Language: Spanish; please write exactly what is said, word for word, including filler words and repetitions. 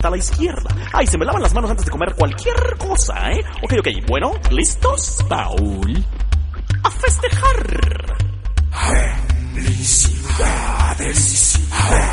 a la izquierda. Ay, se me lavan las manos antes de comer cualquier cosa, ¿eh? Ok, ok, bueno, ¿listos? Paul, a festejar. Felicidades.